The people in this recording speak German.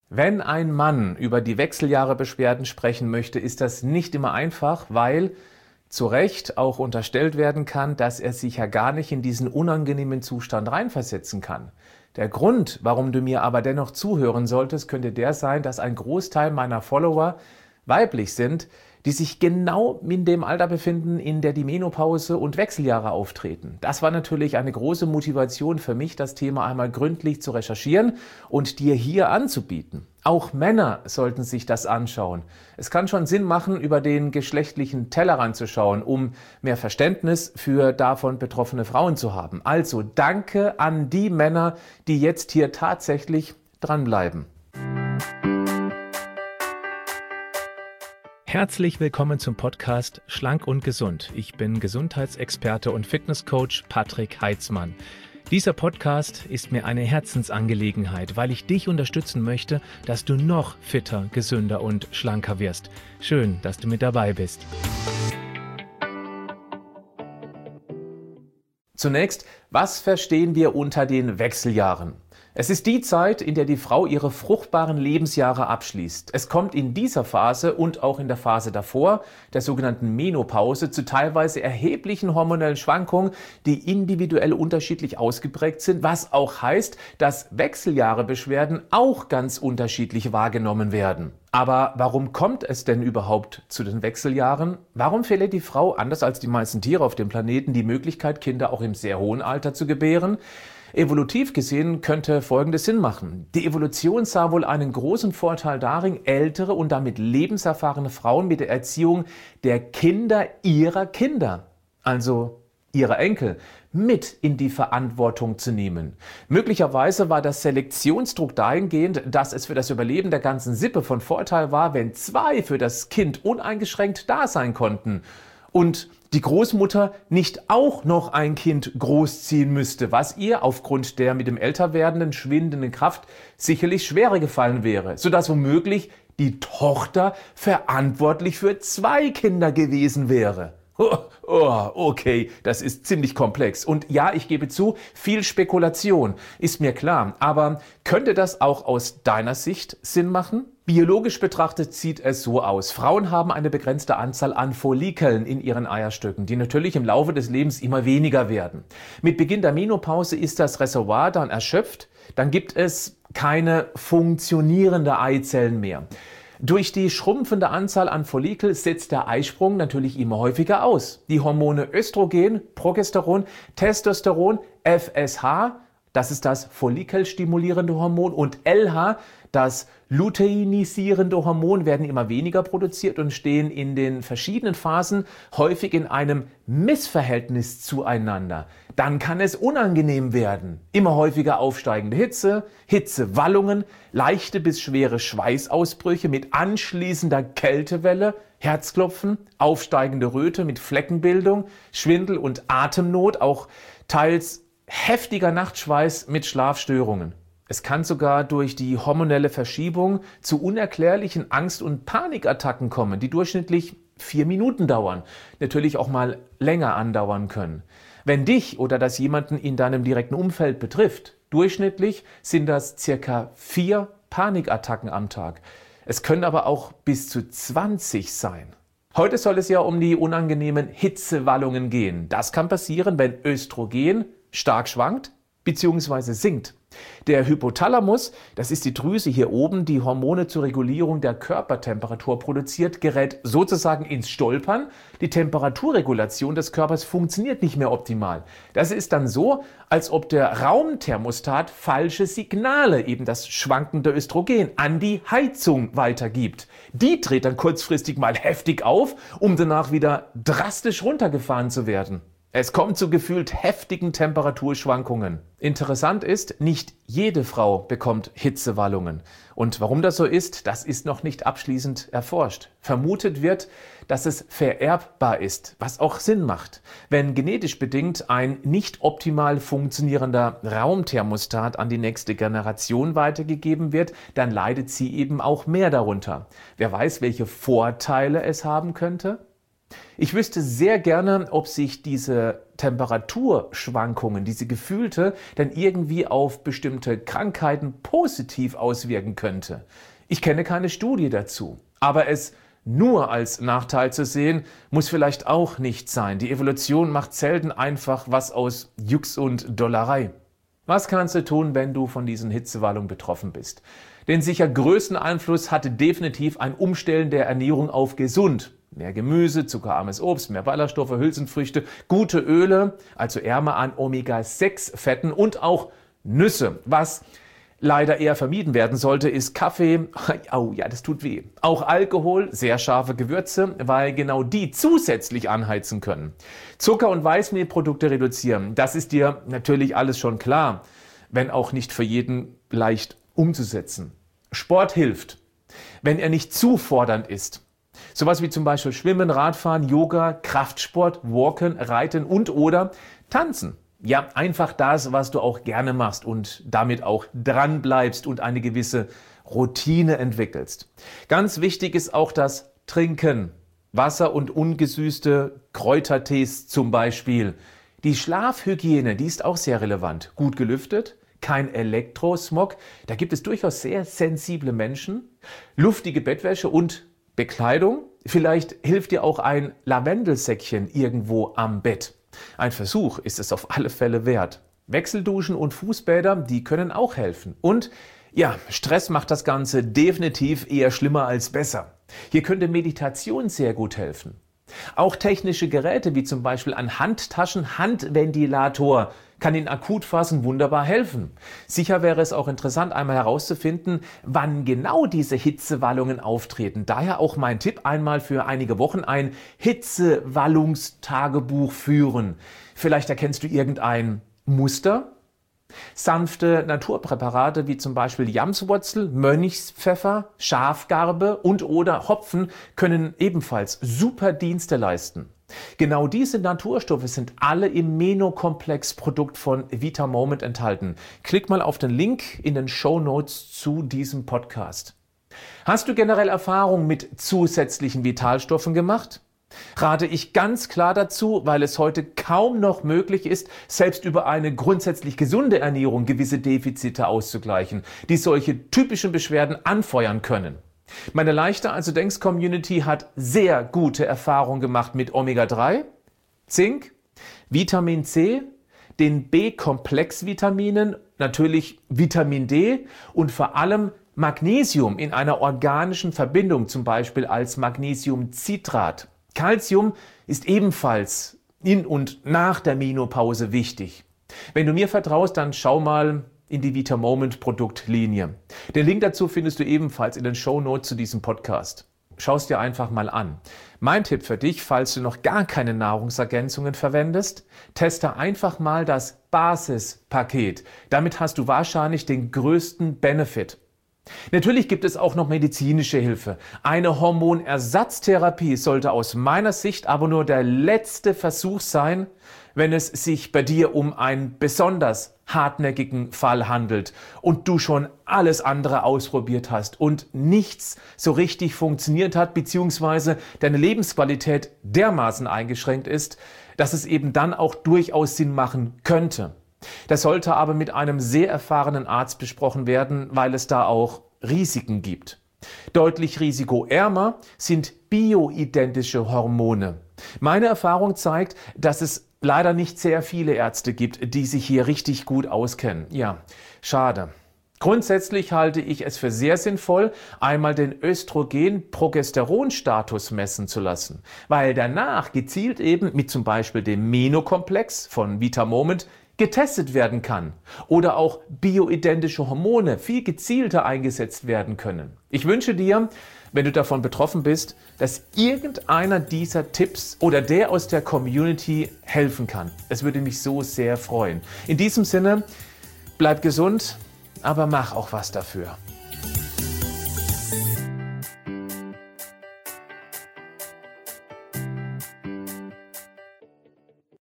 Wenn ein Mann über die Wechseljahrebeschwerden sprechen möchte, ist das nicht immer einfach, weil zu Recht auch unterstellt werden kann, dass er sich ja gar nicht in diesen unangenehmen Zustand reinversetzen kann. Der Grund, warum du mir aber dennoch zuhören solltest, könnte der sein, dass ein Großteil meiner Follower weiblich sind, die sich genau in dem Alter befinden, in der die Menopause und Wechseljahre auftreten. Das war natürlich eine große Motivation für mich, das Thema einmal gründlich zu recherchieren und dir hier anzubieten. Auch Männer sollten sich das anschauen. Es kann schon Sinn machen, über den geschlechtlichen Tellerrand zu schauen, um mehr Verständnis für davon betroffene Frauen zu haben. Also danke an die Männer, die jetzt hier tatsächlich dranbleiben. Herzlich willkommen zum Podcast Schlank und Gesund. Ich bin Gesundheitsexperte und Fitnesscoach Patrick Heitzmann. Dieser Podcast ist mir eine Herzensangelegenheit, weil ich dich unterstützen möchte, dass du noch fitter, gesünder und schlanker wirst. Schön, dass du mit dabei bist. Zunächst, was verstehen wir unter den Wechseljahren? Es ist die Zeit, in der die Frau ihre fruchtbaren Lebensjahre abschließt. Es kommt in dieser Phase und auch in der Phase davor, der sogenannten Menopause, zu teilweise erheblichen hormonellen Schwankungen, die individuell unterschiedlich ausgeprägt sind, was auch heißt, dass Wechseljahrebeschwerden auch ganz unterschiedlich wahrgenommen werden. Aber warum kommt es denn überhaupt zu den Wechseljahren? Warum verliert die Frau, anders als die meisten Tiere auf dem Planeten, die Möglichkeit, Kinder auch im sehr hohen Alter zu gebären? Evolutiv gesehen könnte Folgendes Sinn machen. Die Evolution sah wohl einen großen Vorteil darin, ältere und damit lebenserfahrene Frauen mit der Erziehung der Kinder ihrer Kinder, also ihrer Enkel, mit in die Verantwortung zu nehmen. Möglicherweise war der Selektionsdruck dahingehend, dass es für das Überleben der ganzen Sippe von Vorteil war, wenn zwei für das Kind uneingeschränkt da sein konnten und die Großmutter nicht auch noch ein Kind großziehen müsste, was ihr aufgrund der mit dem Älterwerdenden schwindenden Kraft sicherlich schwerer gefallen wäre, sodass womöglich die Tochter verantwortlich für 2 Kinder gewesen wäre. Okay, das ist ziemlich komplex. Und ja, ich gebe zu, viel Spekulation, ist mir klar. Aber könnte das auch aus deiner Sicht Sinn machen? Biologisch betrachtet sieht es so aus. Frauen haben eine begrenzte Anzahl an Follikeln in ihren Eierstöcken, die natürlich im Laufe des Lebens immer weniger werden. Mit Beginn der Menopause ist das Reservoir dann erschöpft. Dann gibt es keine funktionierende Eizellen mehr. Durch die schrumpfende Anzahl an Follikel setzt der Eisprung natürlich immer häufiger aus. Die Hormone Östrogen, Progesteron, Testosteron, FSH, das ist das follikelstimulierende Hormon, und LH, das luteinisierende Hormon, werden immer weniger produziert und stehen in den verschiedenen Phasen häufig in einem Missverhältnis zueinander. Dann kann es unangenehm werden. Immer häufiger aufsteigende Hitze, Hitzewallungen, leichte bis schwere Schweißausbrüche mit anschließender Kältewelle, Herzklopfen, aufsteigende Röte mit Fleckenbildung, Schwindel und Atemnot, auch teils heftiger Nachtschweiß mit Schlafstörungen. Es kann sogar durch die hormonelle Verschiebung zu unerklärlichen Angst- und Panikattacken kommen, die durchschnittlich 4 Minuten dauern, natürlich auch mal länger andauern können. Wenn dich oder das jemanden in deinem direkten Umfeld betrifft, durchschnittlich sind das circa 4 Panikattacken am Tag. Es können aber auch bis zu 20 sein. Heute soll es ja um die unangenehmen Hitzewallungen gehen. Das kann passieren, wenn Östrogen stark schwankt bzw. sinkt. Der Hypothalamus, das ist die Drüse hier oben, die Hormone zur Regulierung der Körpertemperatur produziert, gerät sozusagen ins Stolpern. Die Temperaturregulation des Körpers funktioniert nicht mehr optimal. Das ist dann so, als ob der Raumthermostat falsche Signale, eben das schwankende Östrogen, an die Heizung weitergibt. Die dreht dann kurzfristig mal heftig auf, um danach wieder drastisch runtergefahren zu werden. Es kommt zu gefühlt heftigen Temperaturschwankungen. Interessant ist, nicht jede Frau bekommt Hitzewallungen. Und warum das so ist, das ist noch nicht abschließend erforscht. Vermutet wird, dass es vererbbar ist, was auch Sinn macht. Wenn genetisch bedingt ein nicht optimal funktionierender Raumthermostat an die nächste Generation weitergegeben wird, dann leidet sie eben auch mehr darunter. Wer weiß, welche Vorteile es haben könnte? Ich wüsste sehr gerne, ob sich diese Temperaturschwankungen, diese gefühlte, dann irgendwie auf bestimmte Krankheiten positiv auswirken könnte. Ich kenne keine Studie dazu, aber es nur als Nachteil zu sehen, muss vielleicht auch nicht sein. Die Evolution macht selten einfach was aus Jux und Dollerei. Was kannst du tun, wenn du von diesen Hitzewallungen betroffen bist? Den sicher größten Einfluss hatte definitiv ein Umstellen der Ernährung auf gesund. Mehr Gemüse, zuckerarmes Obst, mehr Ballaststoffe, Hülsenfrüchte, gute Öle, also ärmer an Omega-6-Fetten und auch Nüsse. Was leider eher vermieden werden sollte, ist Kaffee. Oh ja, das tut weh. Auch Alkohol, sehr scharfe Gewürze, weil genau die zusätzlich anheizen können. Zucker- und Weißmehlprodukte reduzieren, das ist dir natürlich alles schon klar, wenn auch nicht für jeden leicht umzusetzen. Sport hilft, wenn er nicht zu fordernd ist. Sowas wie zum Beispiel Schwimmen, Radfahren, Yoga, Kraftsport, Walken, Reiten und oder Tanzen. Ja, einfach das, was du auch gerne machst und damit auch dran bleibst und eine gewisse Routine entwickelst. Ganz wichtig ist auch das Trinken. Wasser und ungesüßte Kräutertees zum Beispiel. Die Schlafhygiene, die ist auch sehr relevant. Gut gelüftet, kein Elektrosmog. Da gibt es durchaus sehr sensible Menschen. Luftige Bettwäsche und Bekleidung. Vielleicht hilft dir auch ein Lavendelsäckchen irgendwo am Bett. Ein Versuch ist es auf alle Fälle wert. Wechselduschen und Fußbäder, die können auch helfen. Und ja, Stress macht das Ganze definitiv eher schlimmer als besser. Hier könnte Meditation sehr gut helfen. Auch technische Geräte wie zum Beispiel ein Handtaschen, Handventilator kann in Akutphasen wunderbar helfen. Sicher wäre es auch interessant, einmal herauszufinden, wann genau diese Hitzewallungen auftreten. Daher auch mein Tipp, einmal für einige Wochen ein Hitzewallungstagebuch führen. Vielleicht erkennst du irgendein Muster. Sanfte Naturpräparate wie zum Beispiel Jamswurzel, Mönchspfeffer, Schafgarbe und oder Hopfen können ebenfalls super Dienste leisten. Genau diese Naturstoffe sind alle im Meno-Komplex-Produkt von Vitamoment enthalten. Klick mal auf den Link in den Shownotes zu diesem Podcast. Hast du generell Erfahrung mit zusätzlichen Vitalstoffen gemacht? Rate ich ganz klar dazu, weil es heute kaum noch möglich ist, selbst über eine grundsätzlich gesunde Ernährung gewisse Defizite auszugleichen, die solche typischen Beschwerden anfeuern können. Meine Leichter also Denkst Community hat sehr gute Erfahrungen gemacht mit Omega-3, Zink, Vitamin C, den B-Komplex-Vitaminen, natürlich Vitamin D und vor allem Magnesium in einer organischen Verbindung, zum Beispiel als Magnesiumcitrat. Calcium ist ebenfalls in und nach der Menopause wichtig. Wenn du mir vertraust, dann schau mal in die Vitamoment Produktlinie. Den Link dazu findest du ebenfalls in den Shownotes zu diesem Podcast. Schau es dir einfach mal an. Mein Tipp für dich, falls du noch gar keine Nahrungsergänzungen verwendest, teste einfach mal das Basispaket. Damit hast du wahrscheinlich den größten Benefit. Natürlich gibt es auch noch medizinische Hilfe. Eine Hormonersatztherapie sollte aus meiner Sicht aber nur der letzte Versuch sein, wenn es sich bei dir um einen besonders hartnäckigen Fall handelt und du schon alles andere ausprobiert hast und nichts so richtig funktioniert hat, beziehungsweise deine Lebensqualität dermaßen eingeschränkt ist, dass es eben dann auch durchaus Sinn machen könnte. Das sollte aber mit einem sehr erfahrenen Arzt besprochen werden, weil es da auch Risiken gibt. Deutlich risikoärmer sind bioidentische Hormone. Meine Erfahrung zeigt, dass es leider nicht sehr viele Ärzte gibt, die sich hier richtig gut auskennen. Ja, schade. Grundsätzlich halte ich es für sehr sinnvoll, einmal den Östrogen-Progesteron-Status messen zu lassen, weil danach gezielt eben mit zum Beispiel dem Meno-Komplex von Vitamoment getestet werden kann oder auch bioidentische Hormone viel gezielter eingesetzt werden können. Ich wünsche dir, wenn du davon betroffen bist, dass irgendeiner dieser Tipps oder der aus der Community helfen kann. Es würde mich so sehr freuen. In diesem Sinne, bleib gesund, aber mach auch was dafür.